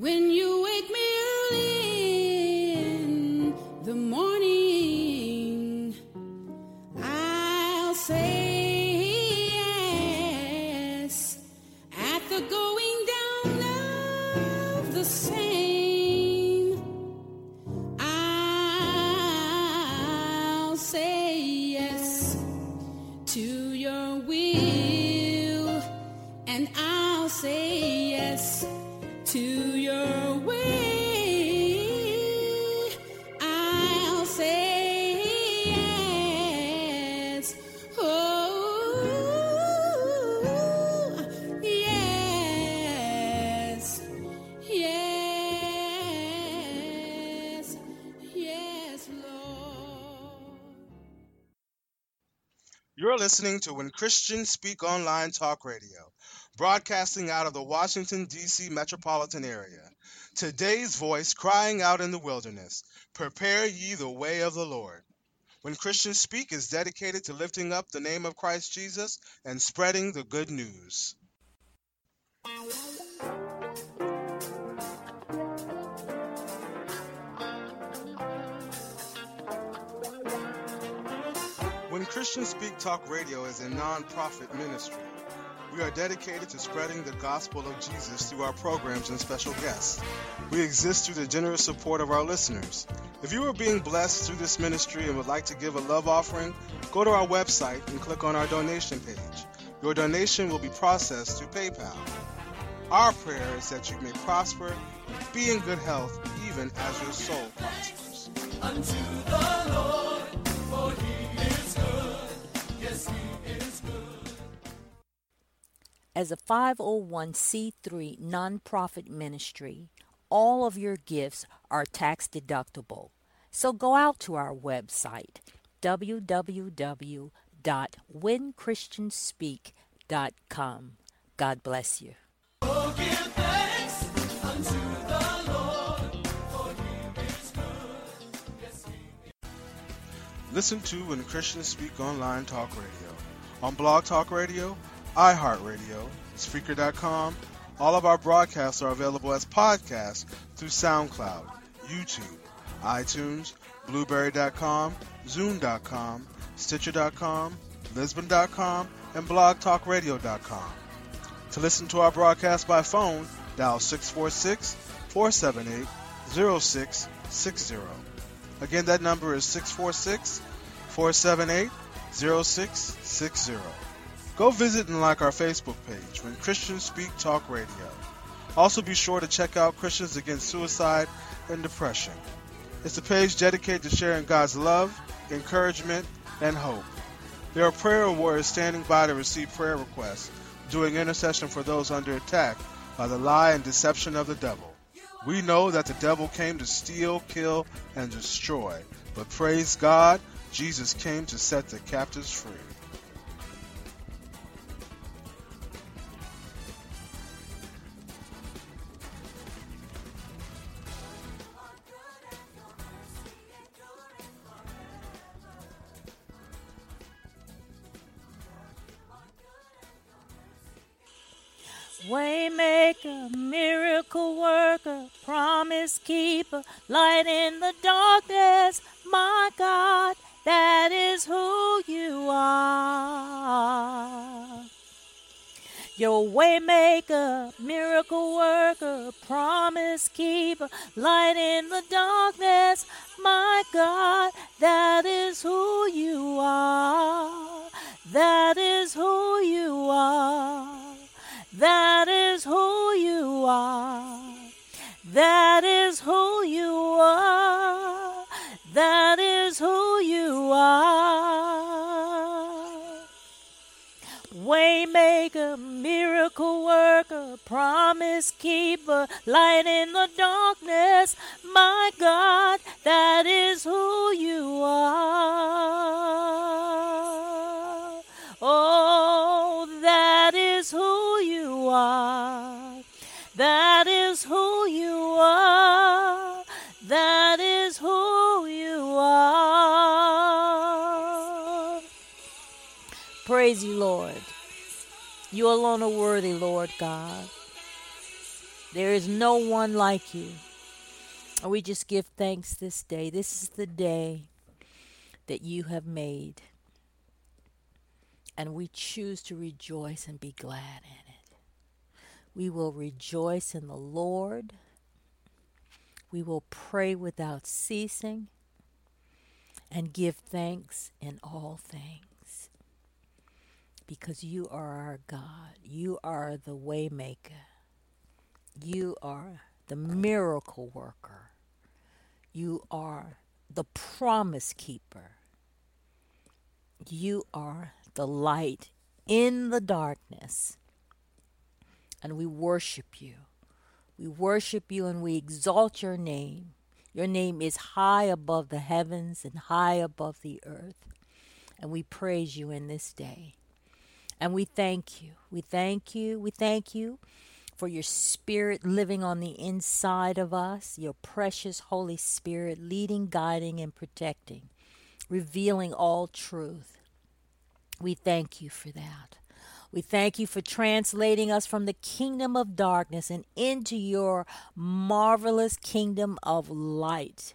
When you wake me early in the morning, I'll say yes. At the going down of the same, I'll say yes to your will, and I'll say yes to your way. I'll say yes. Oh, yes. Yes. Yes, Lord. You're listening to When Christians Speak Online Talk Radio, broadcasting out of the Washington, D.C. metropolitan area. Today's voice crying out in the wilderness, prepare ye the way of the Lord. When Christians Speak is dedicated to lifting up the name of Christ Jesus and spreading the good news. When Christians Speak Talk Radio is a non-profit ministry. We are dedicated to spreading the gospel of Jesus through our programs and special guests. We exist through the generous support of our listeners. If you are being blessed through this ministry and would like to give a love offering, go to our website and click on our donation page. Your donation will be processed through PayPal. Our prayer is that you may prosper, be in good health, even as your soul prospers. Unto the Lord, for he is good. Yes, he is good. As a 501c3 nonprofit ministry, all of your gifts are tax deductible. So go out to our website, www.whenchristianspeak.com. God bless you. Oh, give thanks unto the Lord, for he is good. Yes, he is. Listen to When Christians Speak Online Talk Radio. On Blog Talk Radio, iHeartRadio, Spreaker.com. All of our broadcasts are available as podcasts through SoundCloud, YouTube, iTunes, Blueberry.com, Zoom.com, Stitcher.com, Lisbon.com, and BlogTalkRadio.com. To listen to our broadcast by phone, dial 646-478-0660. Again, that number is 646-478-0660. Go visit and like our Facebook page, When Christians Speak Talk Radio. Also be sure to check out Christians Against Suicide and Depression. It's a page dedicated to sharing God's love, encouragement, and hope. There are prayer warriors standing by to receive prayer requests, doing intercession for those under attack by the lie and deception of the devil. We know that the devil came to steal, kill, and destroy, but praise God, Jesus came to set the captives free. Waymaker, miracle worker, promise keeper, light in the darkness, my God, that is who you are. Your waymaker, miracle worker, promise keeper, light in the darkness, my God, that is who you are. That is who you are. That is who you are. That is who you are. That is who you are. Waymaker, miracle worker, promise keeper, light in the darkness, my God, that is who you are. Oh, that is who you are. That is who you are. That is who you are. Praise you, Lord. You alone are worthy, Lord God. There is no one like you. And we just give thanks this day. This is the day that you have made. And we choose to rejoice and be glad in it. We will rejoice in the Lord. We will pray without ceasing and give thanks in all things. Because you are our God. You are the way maker. You are the miracle worker. You are the promise keeper. You are the light in the darkness. And we worship you. We worship you and we exalt your name. Your name is high above the heavens and high above the earth. And we praise you in this day. And we thank you. We thank you. We thank you for your Spirit living on the inside of us, your precious Holy Spirit leading, guiding, and protecting, revealing all truth. We thank you for that. We thank you for translating us from the kingdom of darkness and into your marvelous kingdom of light.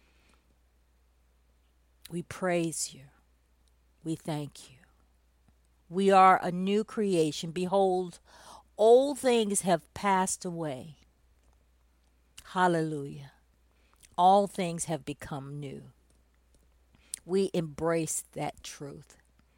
We praise you. We thank you. We are a new creation. Behold, old things have passed away. Hallelujah. All things have become new. We embrace that truth.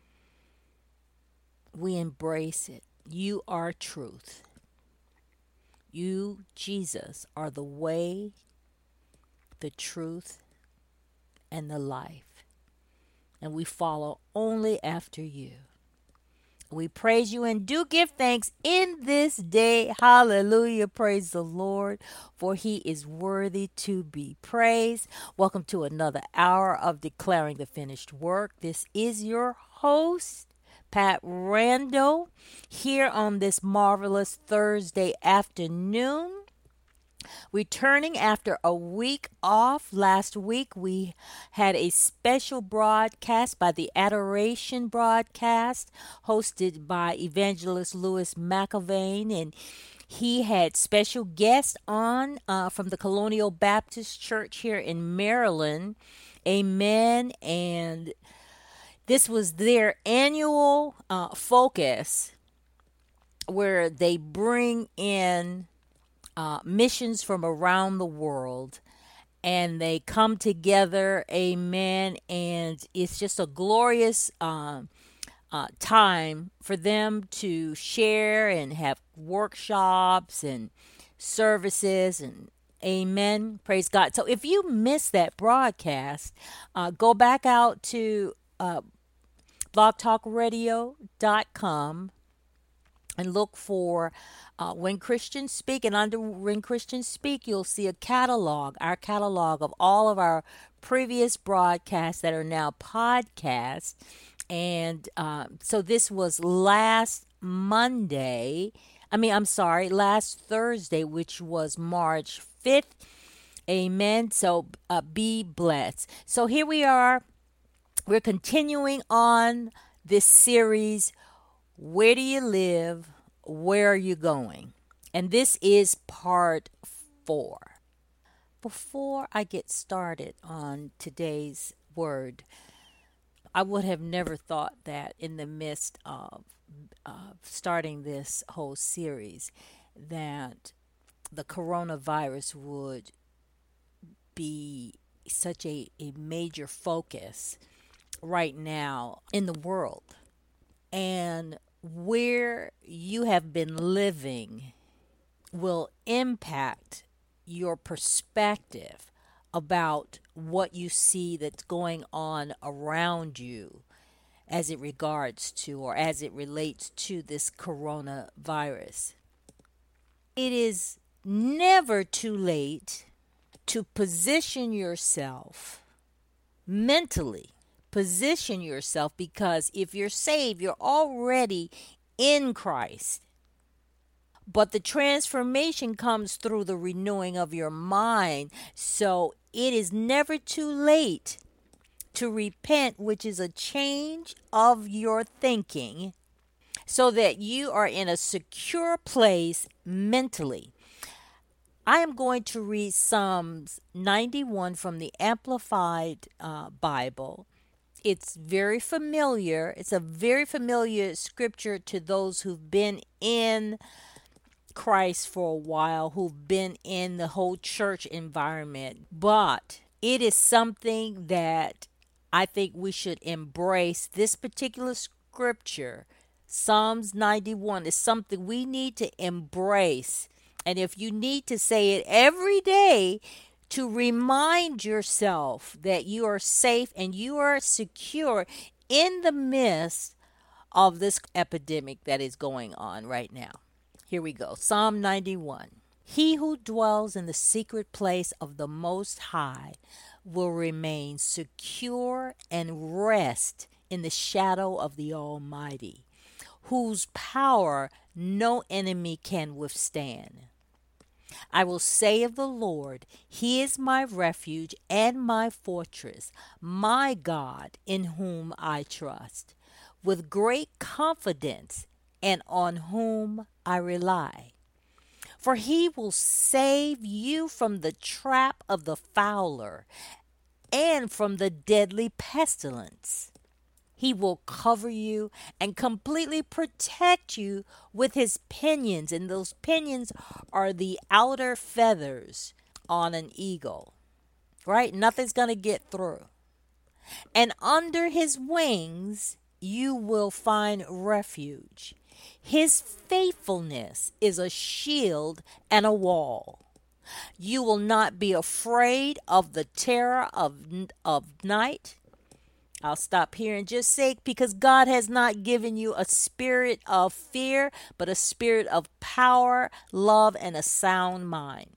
We embrace it. You are truth. You, Jesus, are the way, the truth, and the life. And we follow only after you. We praise you and do give thanks in this day. Hallelujah. Praise the Lord, for he is worthy to be praised. Welcome to another hour of Declaring the Finished Work. This is your host, Pat Rando, here on this marvelous Thursday afternoon. Returning after a week off. Last week we had a special broadcast by the Adoration broadcast hosted by Evangelist Louis McIlvaine, and he had special guests on from the Colonial Baptist Church here in Maryland. Amen. And this was their annual focus where they bring in missions from around the world and they come together, amen, and it's just a glorious time for them to share and have workshops and services, and amen, praise God. So if you missed that broadcast, go back out to blogtalkradio.com and look for When Christians Speak. And under When Christians Speak, you'll see a catalog, our catalog of all of our previous broadcasts that are now podcasts. And so this was last Thursday, which was March 5th. Amen. So be blessed. So here we are. We're continuing on this series, Where Do You Live? Where Are You Going? And this is part 4. Before I get started on today's word, I would have never thought that in the midst of starting this whole series that the coronavirus would be such a major focus right now in the world. And where you have been living will impact your perspective about what you see that's going on around you as it regards to or as it relates to this coronavirus. It is never too late to position yourself mentally. Position yourself, because if you're saved, you're already in Christ. But the transformation comes through the renewing of your mind. So it is never too late to repent, which is a change of your thinking, so that you are in a secure place mentally. I am going to read Psalms 91 from the Amplified Bible. It's very familiar. It's a very familiar scripture to those who've been in Christ for a while, who've been in the whole church environment. But it is something that I think we should embrace. This particular scripture, Psalms 91, is something we need to embrace. And if you need to say it every day to remind yourself that you are safe and you are secure in the midst of this epidemic that is going on right now. Here we go. Psalm 91. He who dwells in the secret place of the Most High will remain secure and rest in the shadow of the Almighty, whose power no enemy can withstand. I will say of the Lord, He is my refuge and my fortress, my God in whom I trust, with great confidence and on whom I rely. For He will save you from the trap of the fowler and from the deadly pestilence. He will cover you and completely protect you with his pinions. And those pinions are the outer feathers on an eagle, right? Nothing's going to get through. And under his wings, you will find refuge. His faithfulness is a shield and a wall. You will not be afraid of the terror of night. I'll stop here and just say, because God has not given you a spirit of fear, but a spirit of power, love, and a sound mind.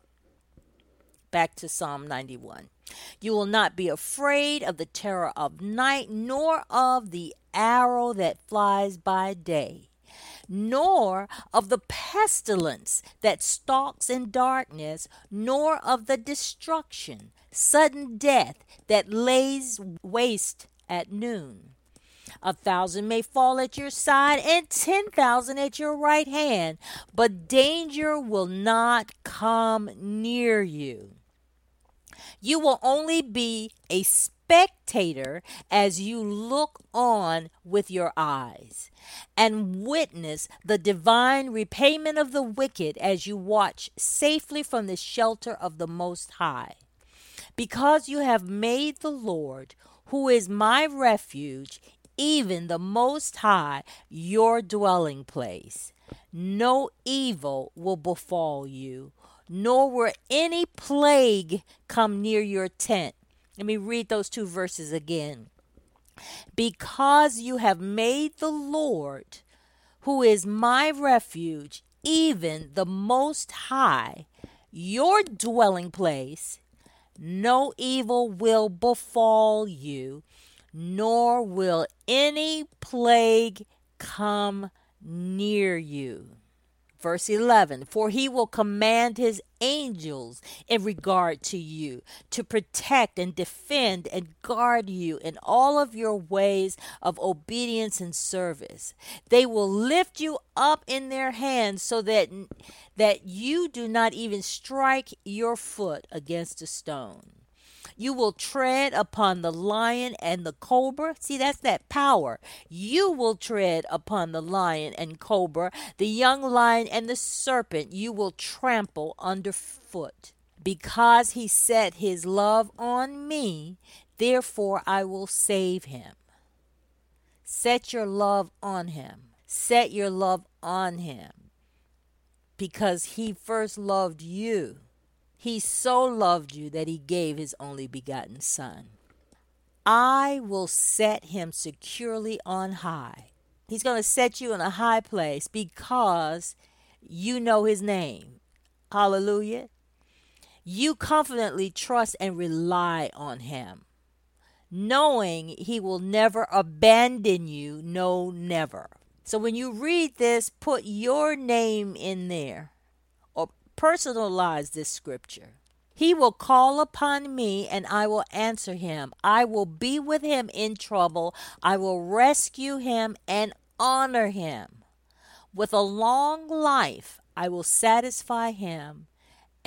Back to Psalm 91. You will not be afraid of the terror of night, nor of the arrow that flies by day, nor of the pestilence that stalks in darkness, nor of the destruction, sudden death that lays waste at noon. 1,000 may fall at your side and 10,000 at your right hand, but danger will not come near you. You will only be a spectator as you look on with your eyes and witness the divine repayment of the wicked as you watch safely from the shelter of the Most High. Because you have made the Lord, who is my refuge, even the Most High, your dwelling place, no evil will befall you, nor will any plague come near your tent. Let me read those two verses again. Because you have made the Lord, who is my refuge, even the Most High, your dwelling place, no evil will befall you, nor will any plague come near you. Verse 11, for he will command his angels in regard to you to protect and defend and guard you in all of your ways of obedience and service. They will lift you up in their hands so that you do not even strike your foot against a stone. You will tread upon the lion and the cobra. See, that's that power. You will tread upon the lion and cobra, the young lion and the serpent you will trample underfoot. Because he set his love on me, therefore I will save him. Set your love on him. Set your love on him. Because he first loved you. He so loved you that he gave his only begotten Son. I will set him securely on high. He's going to set you in a high place because you know his name. Hallelujah. You confidently trust and rely on him, knowing he will never abandon you. No, never. So when you read this, put your name in there. Personalize this scripture. He will call upon me and I will answer him. I will be with him in trouble. I will rescue him and honor him. With a long life, I will satisfy him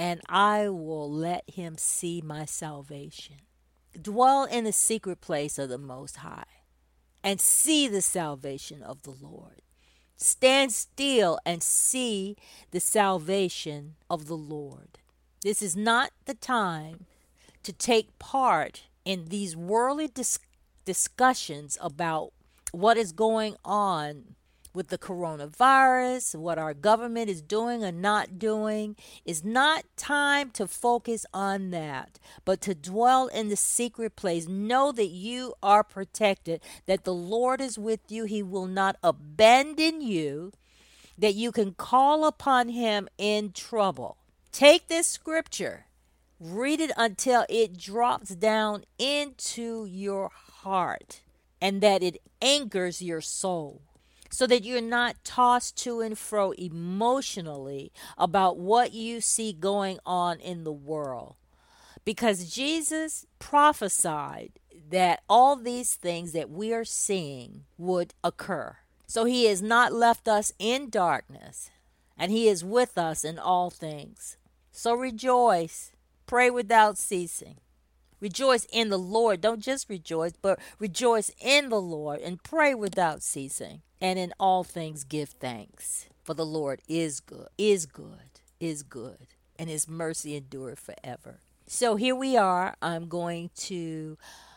and I will let him see my salvation. Dwell in the secret place of the Most High and see the salvation of the Lord. Stand still and see the salvation of the Lord. This is not the time to take part in these worldly discussions about what is going on with the coronavirus, what our government is doing or not doing. It's not time to focus on that, but to dwell in the secret place. Know that you are protected, that the Lord is with you. He will not abandon you, that you can call upon him in trouble. Take this scripture, read it until it drops down into your heart and that it anchors your soul, so that you're not tossed to and fro emotionally about what you see going on in the world. Because Jesus prophesied that all these things that we are seeing would occur. So he has not left us in darkness, and he is with us in all things. So rejoice, pray without ceasing. Rejoice in the Lord. Don't just rejoice, but rejoice in the Lord and pray without ceasing. And in all things give thanks. For the Lord is good, is good, is good, and his mercy endureth forever. So here we are. I'm going to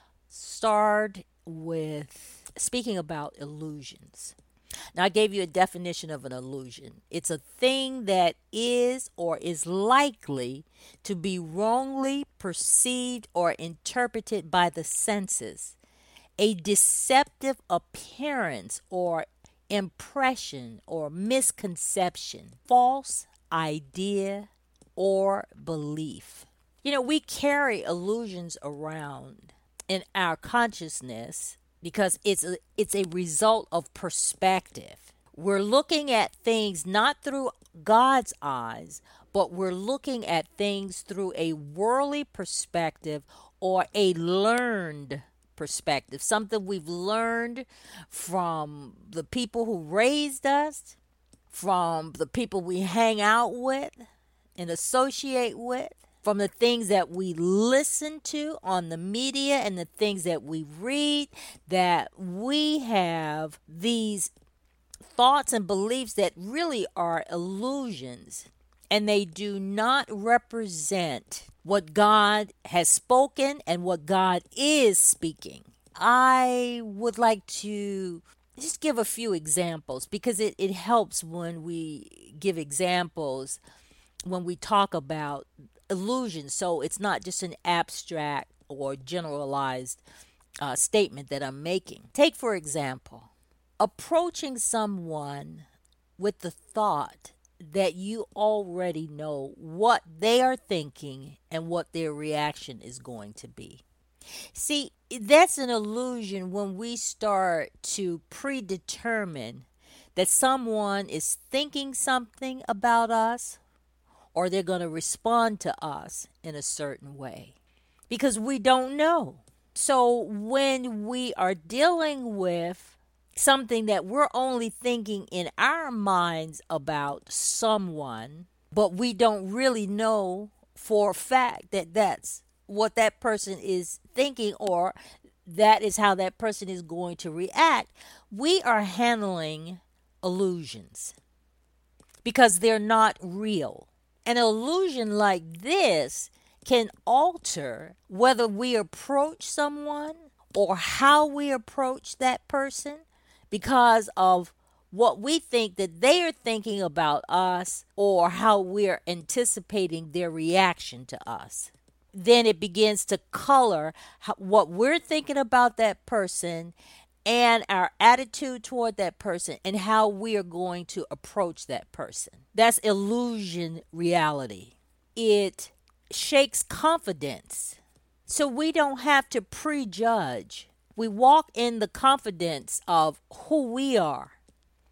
start with speaking about illusions. Now, I gave you a definition of an illusion. It's a thing that is or is likely to be wrongly perceived or interpreted by the senses, a deceptive appearance or impression or misconception, false idea or belief. You know, we carry illusions around in our consciousness because it's a result of perspective. We're looking at things not through God's eyes, but we're looking at things through a worldly perspective or a learned perspective, something we've learned from the people who raised us, from the people we hang out with and associate with, from the things that we listen to on the media and the things that we read, that we have these thoughts and beliefs that really are illusions, and they do not represent what God has spoken and what God is speaking. I would like to just give a few examples because it helps when we give examples when we talk about illusion, so it's not just an abstract or generalized statement that I'm making. Take, for example, approaching someone with the thought that you already know what they are thinking and what their reaction is going to be. See, that's an illusion when we start to predetermine that someone is thinking something about us or they're going to respond to us in a certain way because we don't know. So when we are dealing with something that we're only thinking in our minds about someone, but we don't really know for a fact that that's what that person is thinking or that is how that person is going to react, we are handling illusions because they're not real. An illusion like this can alter whether we approach someone or how we approach that person because of what we think that they are thinking about us or how we're anticipating their reaction to us. Then it begins to color what we're thinking about that person and our attitude toward that person and how we are going to approach that person. That's illusion reality. It shakes confidence. So we don't have to prejudge. We walk in the confidence of who we are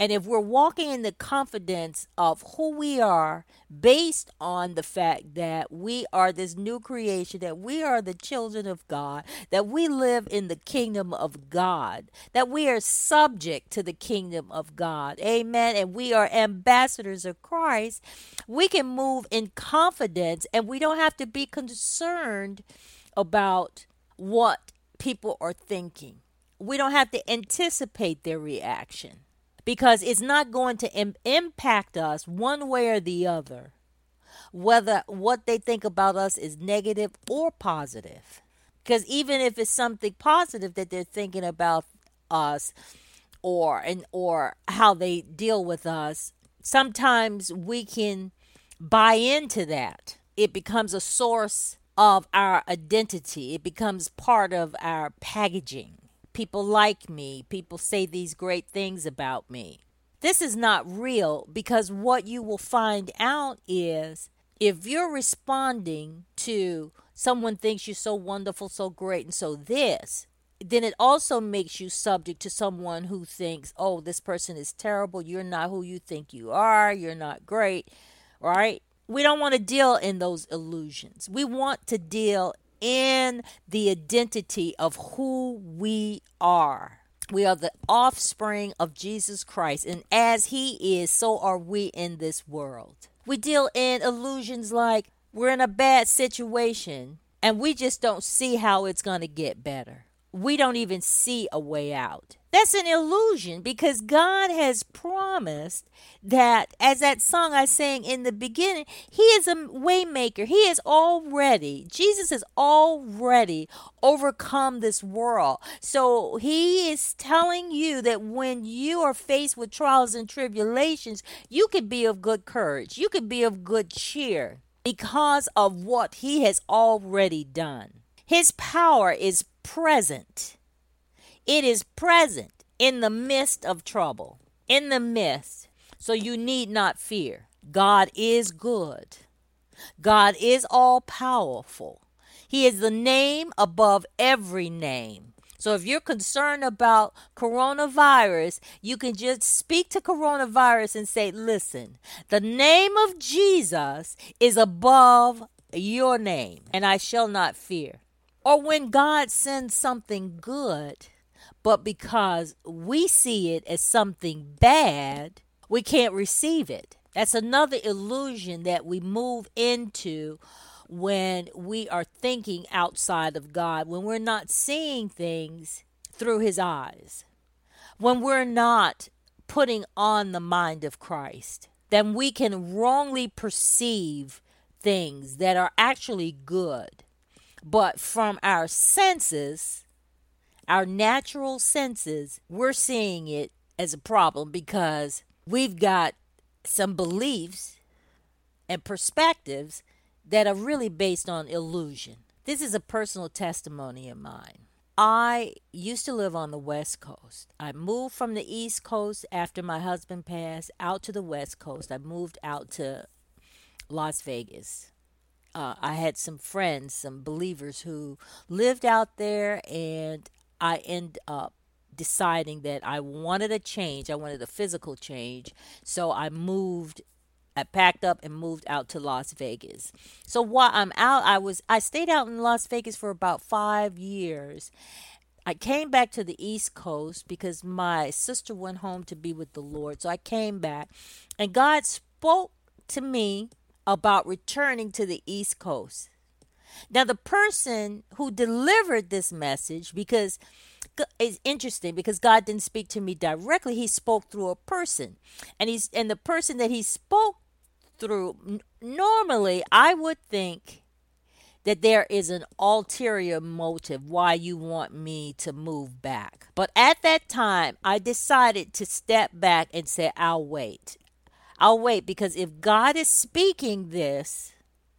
And if we're walking in the confidence of who we are, based on the fact that we are this new creation, that we are the children of God, that we live in the kingdom of God, that we are subject to the kingdom of God, amen, and we are ambassadors of Christ, we can move in confidence and we don't have to be concerned about what people are thinking. We don't have to anticipate their reaction, because it's not going to impact us one way or the other, whether what they think about us is negative or positive. Because even if it's something positive that they're thinking about us, or how they deal with us, sometimes we can buy into that. It becomes a source of our identity. It becomes part of our packaging. People like me. People say these great things about me. This is not real, because what you will find out is, if you're responding to someone thinks you're so wonderful, so great, and so this, then it also makes you subject to someone who thinks, oh, this person is terrible. You're not who you think you are. You're not great, right? We don't want to deal in those illusions. We want to deal in the identity of who we are. We are the offspring of Jesus Christ, and as he is, so are we in this world. We deal in illusions like we're in a bad situation and we just don't see how it's going to get better. We don't even see a way out. That's an illusion, because God has promised that, as that song I sang in the beginning, he is a way maker. Jesus has already overcome this world. So he is telling you that when you are faced with trials and tribulations, you can be of good courage. You can be of good cheer, because of what he has already done. His power is present. It is present in the midst of trouble, in the midst. So you need not fear. God is good. God is all powerful. He is the name above every name. So if you're concerned about coronavirus, you can just speak to coronavirus and say, listen, the name of Jesus is above your name, and I shall not fear. Or when God sends something good, but because we see it as something bad, we can't receive it. That's another illusion that we move into when we are thinking outside of God, when we're not seeing things through his eyes, when we're not putting on the mind of Christ, then we can wrongly perceive things that are actually good. But from our senses, our natural senses, we're seeing it as a problem, because we've got some beliefs and perspectives that are really based on illusion. This is a personal testimony of mine. I used to live on the West Coast. I moved from the East Coast after my husband passed out to the West Coast. I moved out to Las Vegas. I had some friends, some believers who lived out there, and I ended up deciding that I wanted a change. I wanted a physical change. So I packed up and moved out to Las Vegas. So while I'm out, I stayed out in Las Vegas for about 5 years. I came back to the East Coast because my sister went home to be with the Lord. So I came back, and God spoke to me about returning to the East Coast. Now, the person who delivered this message, because it's interesting, because God didn't speak to me directly, he spoke through a person. And the person that he spoke through, normally I would think that there is an ulterior motive why you want me to move back. But at that time, I decided to step back and say, I'll wait. I'll wait, because if God is speaking this,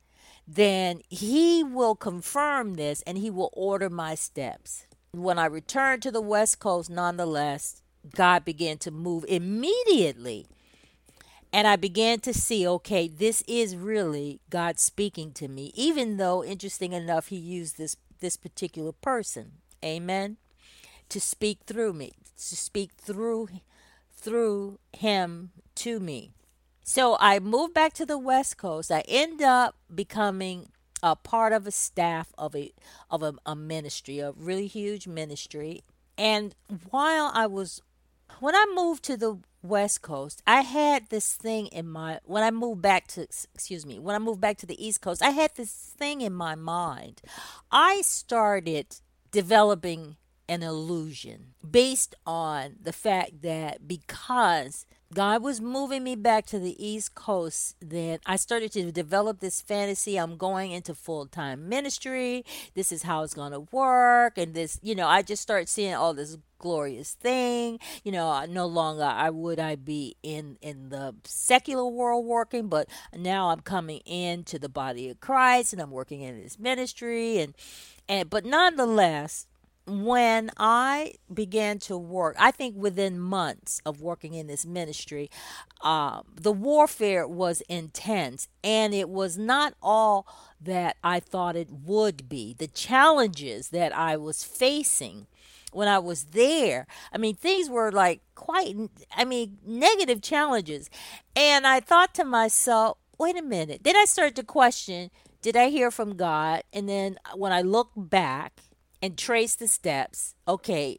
then he will confirm this and he will order my steps. When I returned to the West Coast, nonetheless, God began to move immediately. And I began to see, okay, this is really God speaking to me, even though, interesting enough, he used this particular person, amen, to speak through me, to speak through through him to me. So I moved back to the West Coast. I end up becoming a part of a staff of a ministry, a really huge ministry. And while I was when I moved to the West Coast, I had this thing in my when I moved back to excuse me, when I moved back to the East Coast, I had this thing in my mind. I started developing an illusion based on the fact that because God was moving me back to the East Coast, then I started to develop this fantasy. I'm going into full time ministry. This is how it's going to work. And this, I just started seeing all this glorious thing. No longer I be in the secular world working, but now I'm coming into the body of Christ and I'm working in this ministry. But nonetheless, when I began to work, I think within months of working in this ministry, the warfare was intense and it was not all that I thought it would be. The challenges that I was facing when I was there, things were like negative challenges. And I thought to myself, wait a minute. Then I started to question, did I hear from God? And then when I looked back, and trace the steps. Okay,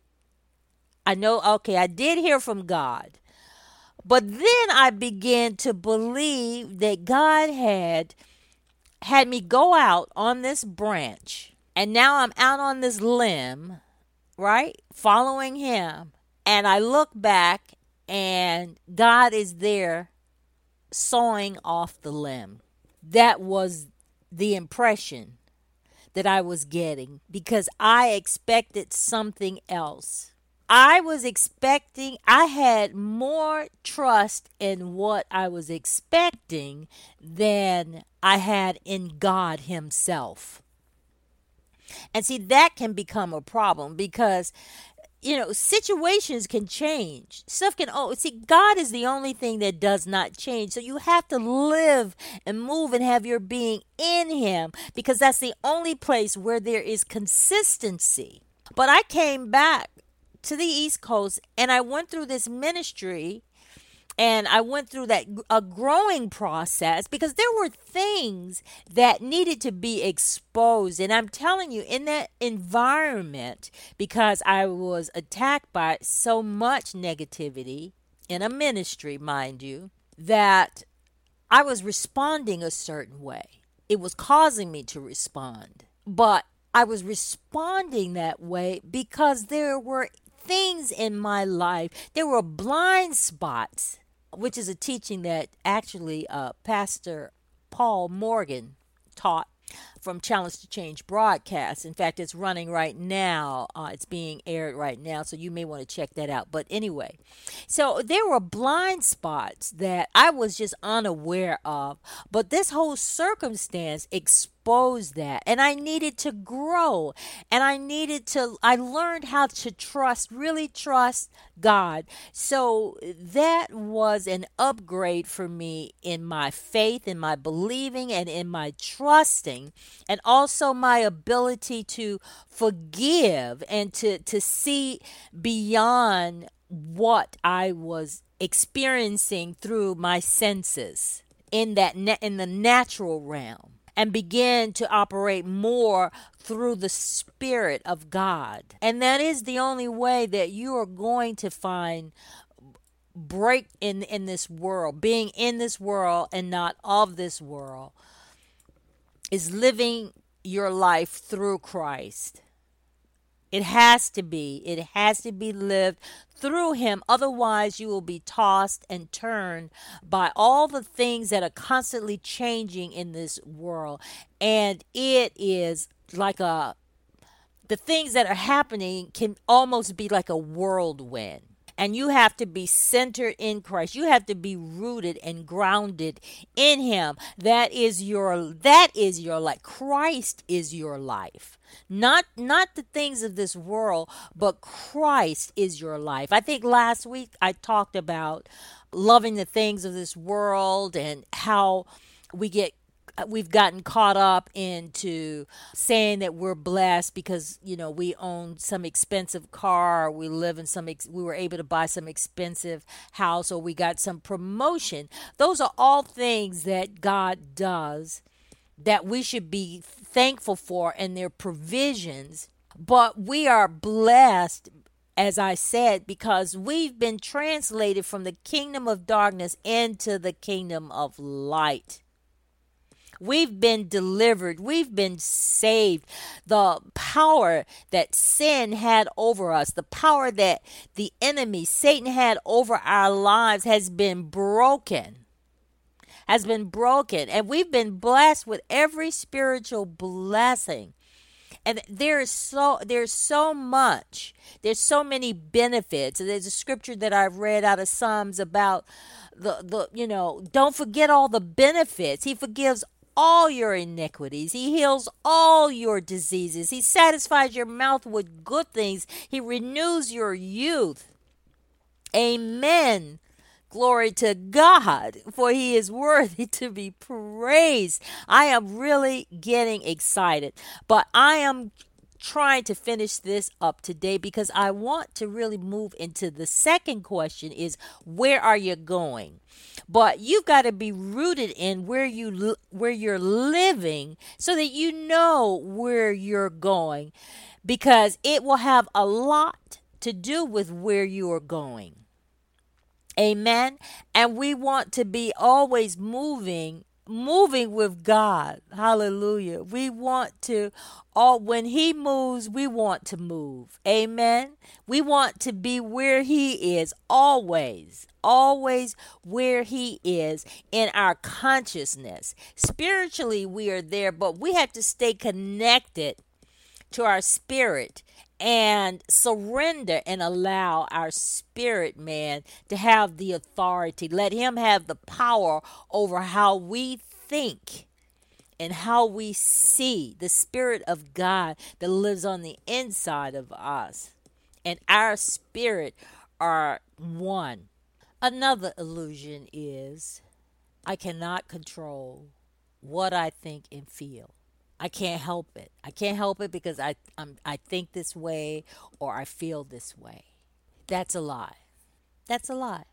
I did hear from God. But then I began to believe that God had me go out on this branch. And now I'm out on this limb, right? Following him. And I look back and God is there sawing off the limb. That was the impression that I was getting because I expected something else. I had more trust in what I was expecting than I had in God himself. And see, that can become a problem because situations can change. Stuff can, God is the only thing that does not change. So you have to live and move and have your being in him because that's the only place where there is consistency. But I came back to the East Coast and I went through this ministry and I went through a growing process because there were things that needed to be exposed. And I'm telling you, in that environment, because I was attacked by so much negativity in a ministry, mind you, that I was responding a certain way. It was causing me to respond. But I was responding that way because there were things in my life, there were blind spots, which is a teaching that actually Pastor Paul Morgan taught from Challenge to Change broadcast. In fact, it's running right now. It's being aired right now, so you may want to check that out. But anyway, so there were blind spots that I was just unaware of. But this whole circumstance exposed that. And I needed to grow. And I learned how to really trust God. So that was an upgrade for me in my faith, in my believing, and in my trusting. And also my ability to forgive and to see beyond what I was experiencing through my senses in the natural realm and begin to operate more through the Spirit of God. And that is the only way that you are going to find break in this world, being in this world and not of this world, is living your life through Christ. It has to be lived through him. Otherwise, you will be tossed and turned by all the things that are constantly changing in this world. And it is like the things that are happening can almost be like a whirlwind. And you have to be centered in Christ. You have to be rooted and grounded in him. That is your life. Christ is your life. Not the things of this world, but Christ is your life. I think last week I talked about loving the things of this world and how we get we've gotten caught up into saying that we're blessed because we own some expensive car, or we live in we were able to buy some expensive house, or we got some promotion. Those are all things that God does that we should be thankful for, and their provisions. But we are blessed, as I said, because we've been translated from the kingdom of darkness into the kingdom of light. We've been delivered. We've been saved. The power that sin had over us, the power that the enemy, Satan, had over our lives has been broken. And we've been blessed with every spiritual blessing. And there's so much. There's so many benefits. There's a scripture that I've read out of Psalms about don't forget all the benefits. He forgives all your iniquities. He heals all your diseases. He satisfies your mouth with good things. He renews your youth. Amen. Glory to God, for he is worthy to be praised. I am really getting excited, but I am trying to finish this up today because I want to really move into the second question is, where are you going? But you've got to be rooted in where you're living so that you know where you're going, because it will have a lot to do with where you are going. Amen. And we want to be always moving with God. Hallelujah. We want to, when he moves, we want to move. Amen. We want to be where he is always where he is in our consciousness. Spiritually, we are there, but we have to stay connected to our spirit and surrender and allow our spirit man to have the authority. Let him have the power over how we think and how we see. The Spirit of God that lives on the inside of us and our spirit are one. Another illusion is I cannot control what I think and feel. I can't help it. I can't help it because I think this way or I feel this way. That's a lie. That's a lie.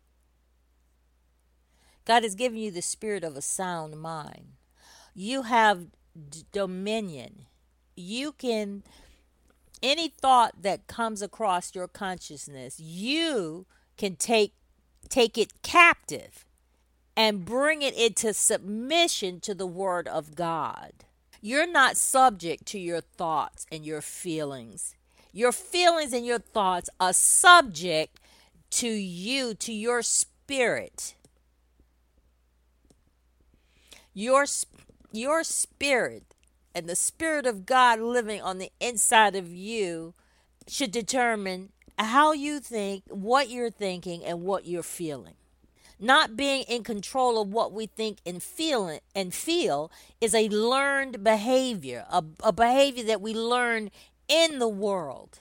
God has given you the spirit of a sound mind. You have dominion. You can, any thought that comes across your consciousness, you can take it captive and bring it into submission to the word of God. You're not subject to your thoughts and your feelings. Your feelings and your thoughts are subject to you, to your spirit. Your spirit and the Spirit of God living on the inside of you should determine how you think, what you're thinking, and what you're feeling. Not being in control of what we think and feel is a learned behavior, a behavior that we learn in the world.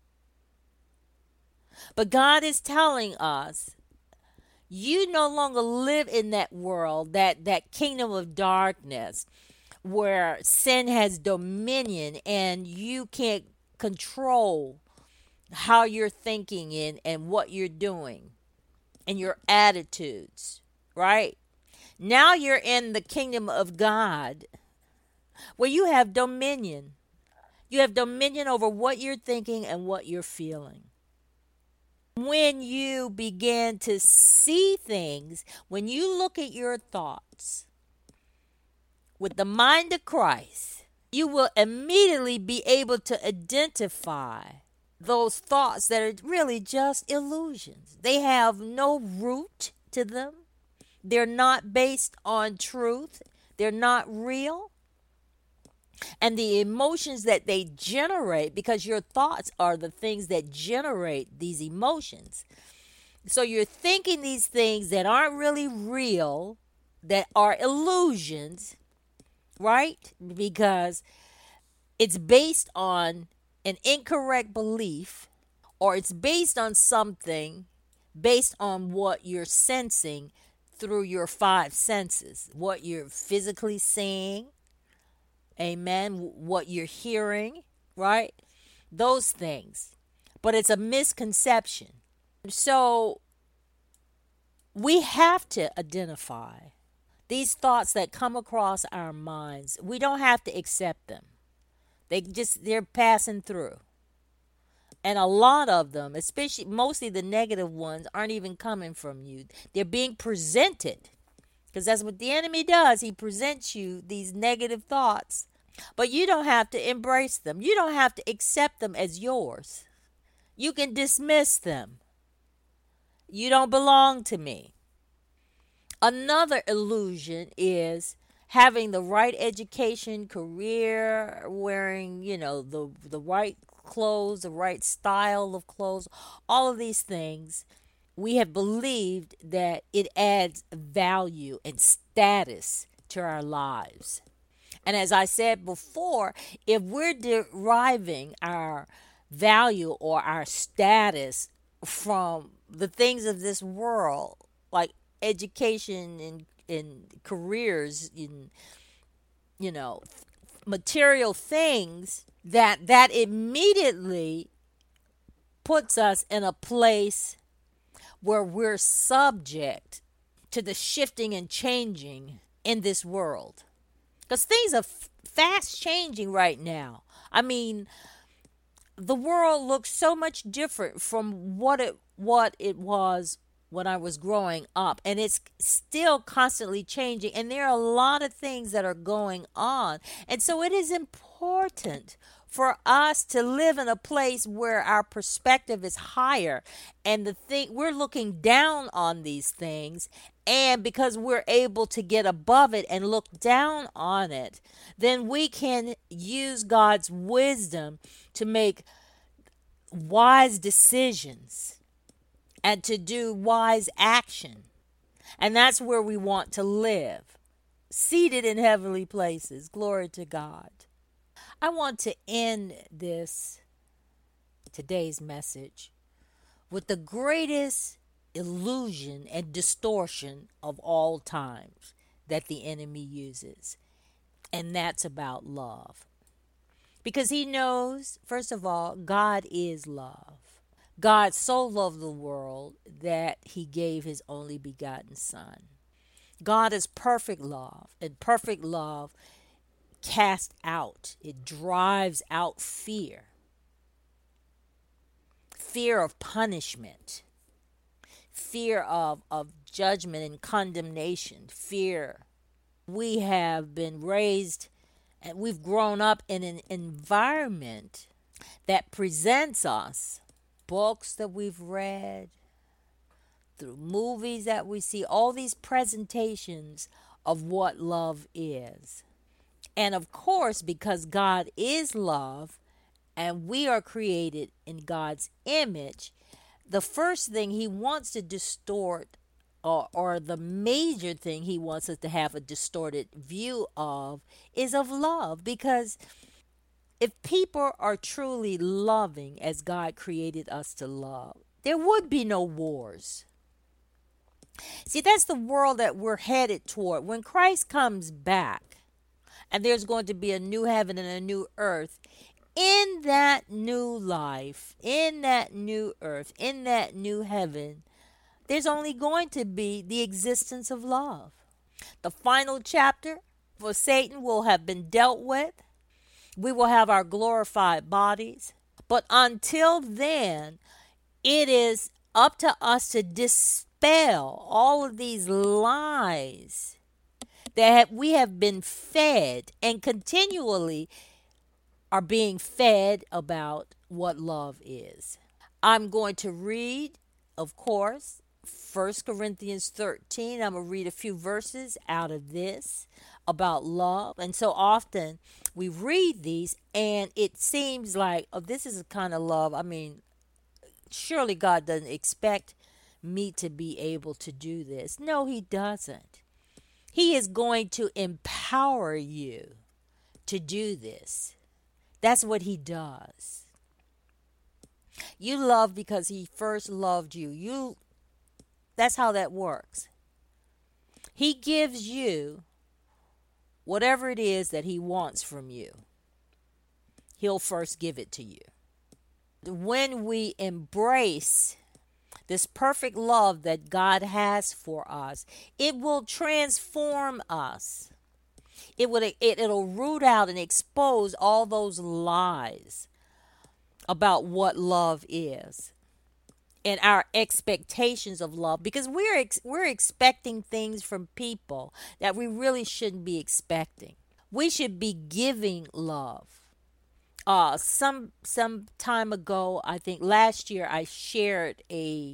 But God is telling us, you no longer live in that world, that kingdom of darkness where sin has dominion and you can't control how you're thinking and what you're doing and your attitudes, right? Now you're in the kingdom of God where you have dominion. You have dominion over what you're thinking and what you're feeling. When you begin to see things, when you look at your thoughts with the mind of Christ, you will immediately be able to identify those thoughts that are really just illusions. They have no root to them. They're not based on truth. They're not real. And the emotions that they generate, because your thoughts are the things that generate these emotions. So you're thinking these things that aren't really real, that are illusions, right? Because it's based on an incorrect belief, or it's based on something, based on what you're sensing through your five senses, what you're physically seeing, amen, what you're hearing, right? Those things. But it's a misconception. So we have to identify these thoughts that come across our minds. We don't have to accept them. They're passing through. And a lot of them, especially mostly the negative ones, aren't even coming from you. They're being presented. Because that's what the enemy does. He presents you these negative thoughts. But you don't have to embrace them. You don't have to accept them as yours. You can dismiss them. You don't belong to me. Another illusion is having the right education, career, wearing, the right clothes, the right style of clothes, all of these things. We have believed that it adds value and status to our lives. And as I said before, if we're deriving our value or our status from the things of this world, like education and careers, in material things, that immediately puts us in a place where we're subject to the shifting and changing in this world. Because things are fast changing right now. I mean, the world looks so much different from what it was when I was growing up, and it's still constantly changing, and there are a lot of things that are going on. And so it is important for us to live in a place where our perspective is higher, and we're looking down on these things, and because we're able to get above it and look down on it, then we can use God's wisdom to make wise decisions and to do wise action. And that's where we want to live, seated in heavenly places. Glory to God. I want to end today's message with the greatest illusion and distortion of all times that the enemy uses. And that's about love. Because he knows, first of all, God is love. God so loved the world that he gave his only begotten Son. God is perfect love, and perfect love casts out, it drives out fear. Fear of punishment, fear of judgment and condemnation, fear. We have been raised and we've grown up in an environment that presents us books that we've read, through movies that we see, all these presentations of what love is. And of course, because God is love and we are created in God's image, the first thing he wants to distort, or the major thing he wants us to have a distorted view of, is of love. Because if people are truly loving as God created us to love, there would be no wars. See, that's the world that we're headed toward. When Christ comes back, and there's going to be a new heaven and a new earth, in that new life, in that new earth, in that new heaven, there's only going to be the existence of love. The final chapter for Satan will have been dealt with. We will have our glorified bodies. But until then, it is up to us to dispel all of these lies that we have been fed and continually are being fed about what love is. I'm going to read, of course, 1 Corinthians 13. I'm going to read a few verses out of this about love. And so often we read these and it seems like, oh, this is a kind of love. I mean, surely God doesn't expect me to be able to do this. No, he doesn't. He is going to empower you to do this. That's what he does. You love because he first loved you. That's how that works. He gives you whatever it is that he wants from you. He'll first give it to you. When we embrace this perfect love that God has for us, it will transform us. It'll root out and expose all those lies about what love is and our expectations of love, because we're expecting things from people that we really shouldn't be expecting. We should be giving love. Some time ago, I think last year, I shared a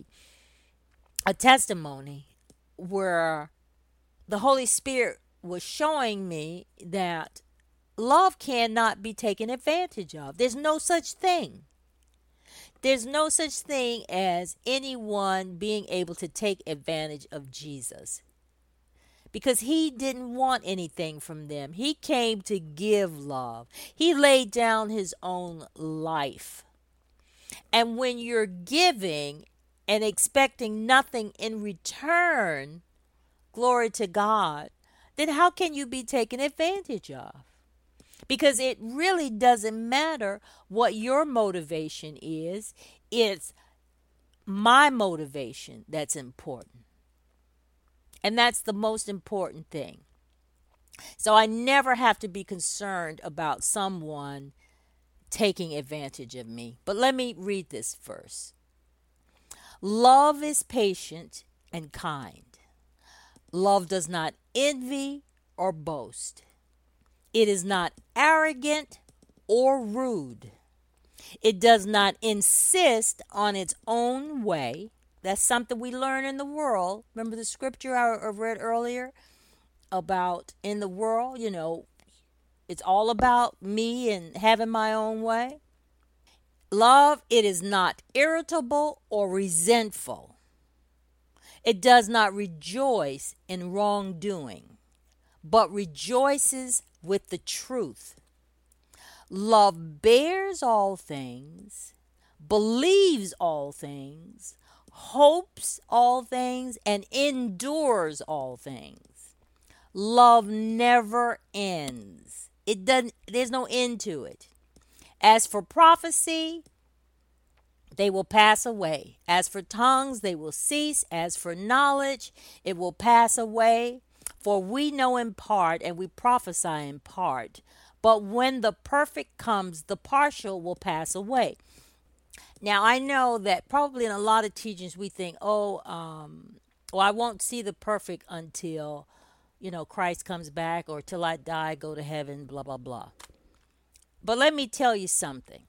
testimony where the Holy Spirit was showing me that love cannot be taken advantage of. There's no such thing. There's no such thing as anyone being able to take advantage of Jesus, because he didn't want anything from them. He came to give love. He laid down his own life. And when you're giving and expecting nothing in return, glory to God, then how can you be taken advantage of? Because it really doesn't matter what your motivation is. It's my motivation that's important. And that's the most important thing. So I never have to be concerned about someone taking advantage of me. But let me read this verse. Love is patient and kind. Love does not envy or boast. It is not arrogant or rude. It does not insist on its own way. That's something we learn in the world. Remember the scripture I read earlier about in the world, it's all about me and having my own way. Love, it is not irritable or resentful. It does not rejoice in wrongdoing, but rejoices with the truth. Love bears all things, believes all things, hopes all things, and endures all things. Love never ends. There's no end to it. As for prophecy, they will pass away. As for tongues, they will cease. As for knowledge, it will pass away. For we know in part and we prophesy in part. But when the perfect comes, the partial will pass away. Now, I know that probably in a lot of teachings we think, I won't see the perfect until, Christ comes back, or till I die, go to heaven, blah, blah, blah. But let me tell you something.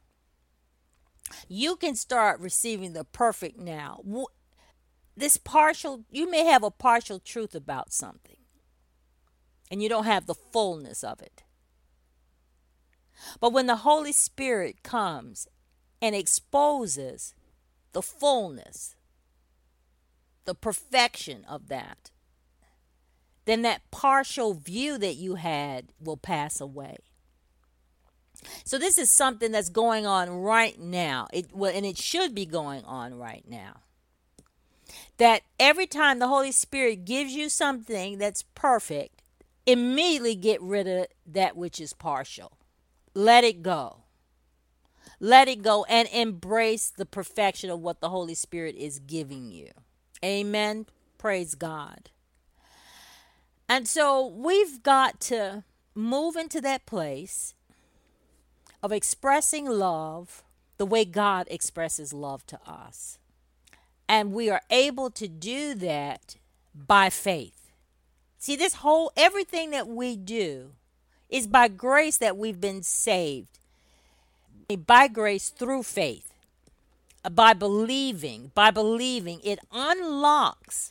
You can start receiving the perfect now. You may have a partial truth about something, and you don't have the fullness of it. But when the Holy Spirit comes and exposes the fullness, the perfection of that, then that partial view that you had will pass away. So this is something that's going on right now. And it should be going on right now. That every time the Holy Spirit gives you something that's perfect, immediately get rid of that which is partial. Let it go. Let it go and embrace the perfection of what the Holy Spirit is giving you. Amen. Praise God. And so we've got to move into that place of expressing love the way God expresses love to us. And we are able to do that by faith. See, everything that we do is by grace that we've been saved. By grace through faith. By believing, it unlocks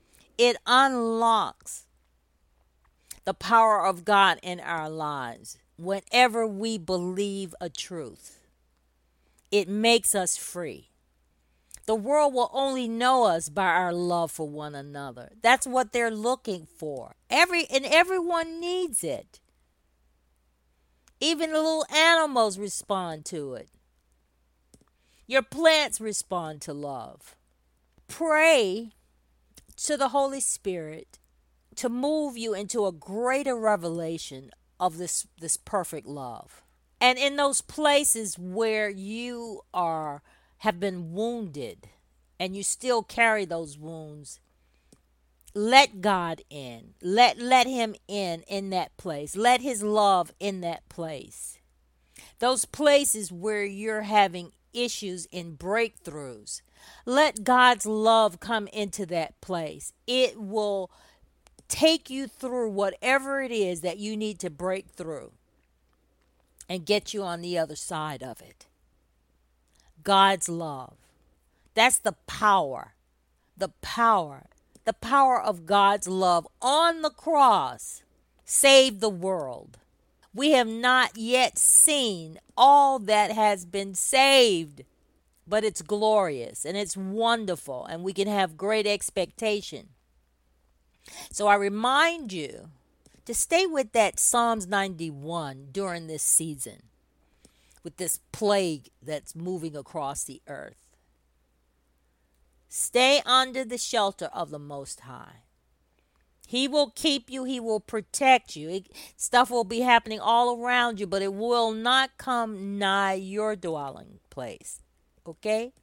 the power of God in our lives. Whenever we believe a truth, it makes us free. The world will only know us by our love for one another. That's what they're looking for. Everyone needs it. Even the little animals respond to it. Your plants respond to love. Pray to the Holy Spirit to move you into a greater revelation of this perfect love. And in those places where you are have been wounded and you still carry those wounds, let God in. Let him in that place. Let his love in that place. Those places where you're having issues and breakthroughs. Let God's love come into that place. It will take you through whatever it is that you need to break through and get you on the other side of it. God's love. That's the power. The power. The power of God's love on the cross saved the world. We have not yet seen all that has been saved, but it's glorious and it's wonderful, and we can have great expectation. So I remind you to stay with that Psalms 91 during this season, with this plague that's moving across the earth. Stay under the shelter of the Most High. He will keep you. He will protect you. Stuff will be happening all around you, but it will not come nigh your dwelling place. Okay?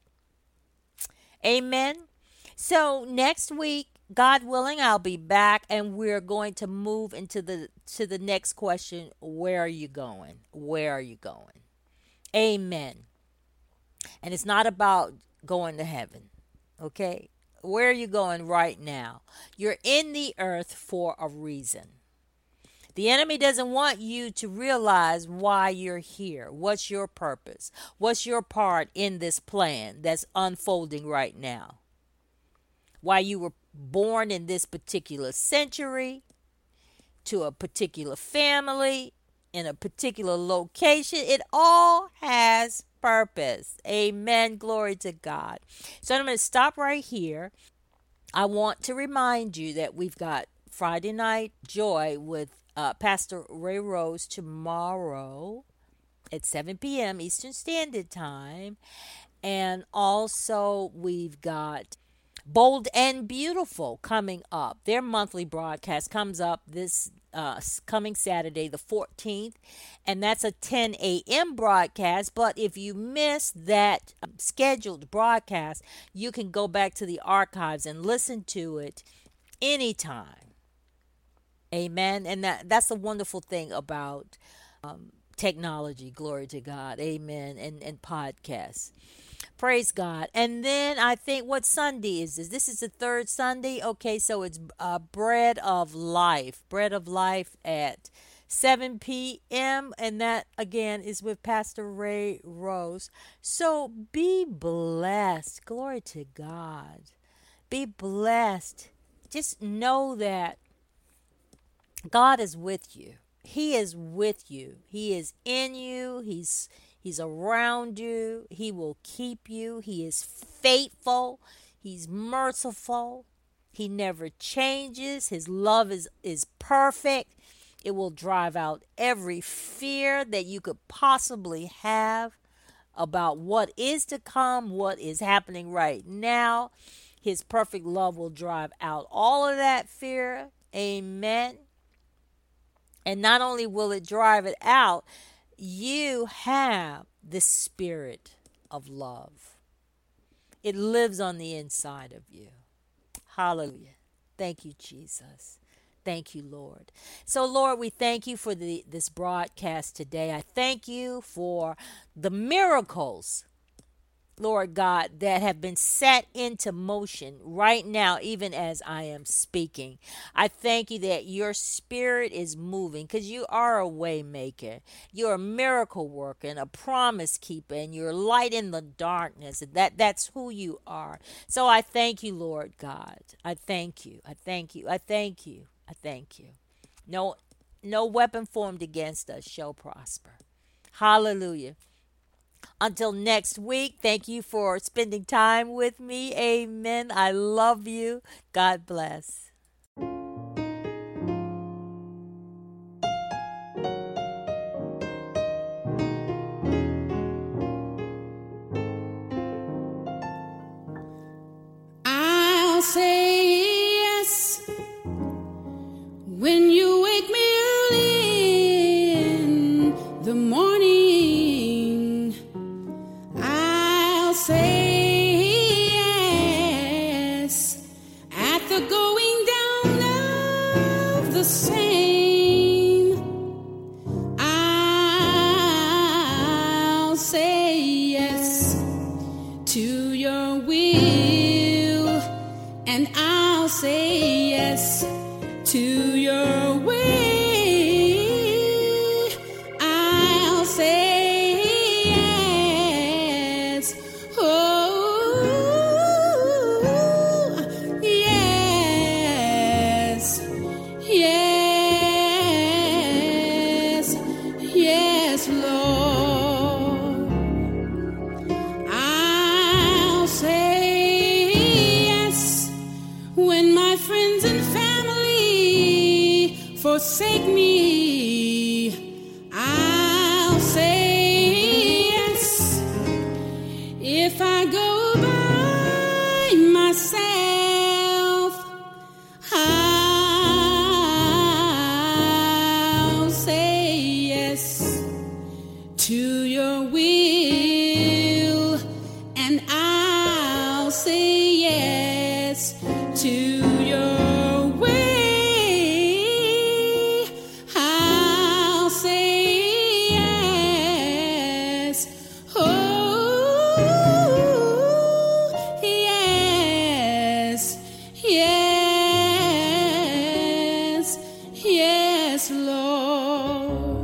Amen. So next week, God willing, I'll be back, and we're going to move into the next question. Where are you going? Where are you going? Amen. And it's not about going to heaven. Okay? Where are you going right now? You're in the earth for a reason. The enemy doesn't want you to realize why you're here. What's your purpose? What's your part in this plan that's unfolding right now? Why you were born in this particular century, to a particular family, in a particular location. It all has purpose. Amen. Glory to God. So I'm going to stop right here. I want to remind you that we've got Friday Night Joy with Pastor Ray Rose tomorrow at 7 p.m. Eastern Standard Time. And also we've got Bold and Beautiful coming up. Their monthly broadcast comes up this coming Saturday, the 14th, and that's a 10 a.m. broadcast. But if you miss that scheduled broadcast, you can go back to the archives and listen to it anytime. Amen. And that's the wonderful thing about technology. Glory to God. Amen. And podcasts. Praise God. And then I think, what Sunday is this? This is the third Sunday. Okay, so it's Bread of Life. Bread of Life at 7 p.m. And that, again, is with Pastor Ray Rose. So be blessed. Glory to God. Be blessed. Just know that God is with you. He is with you. He is in you. He's around you. He will keep you. He is faithful. He's merciful. He never changes. His love is perfect. It will drive out every fear that you could possibly have about what is to come, what is happening right now. His perfect love will drive out all of that fear. Amen. And not only will it drive it out, you have the spirit of love. It lives on the inside of you. Hallelujah. Thank you, Jesus. Thank you, Lord. So, Lord, we thank you for this broadcast today. I thank you for the miracles, Lord God, that have been set into motion right now, even as I am speaking. I thank you that your spirit is moving, because you are a way maker. You're a miracle worker and a promise keeper, and you're light in the darkness. That's who you are. So I thank you, Lord God. I thank you. I thank you. I thank you. I thank you. No weapon formed against us shall prosper. Hallelujah. Until next week, thank you for spending time with me. Amen. I love you. God bless. I'll say yes yes to your will, and I'll say yes to your way. I'll say yes. Oh, yes, yes, yes, Lord.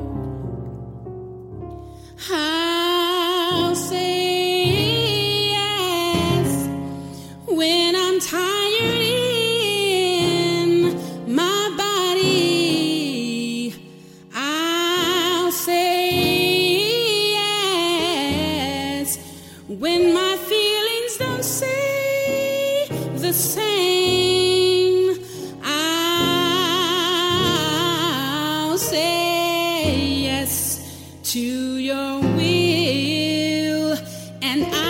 I'll say yes when I'm tired in my body. I'll say yes when my feelings don't say the same. I'll say yes to your will, and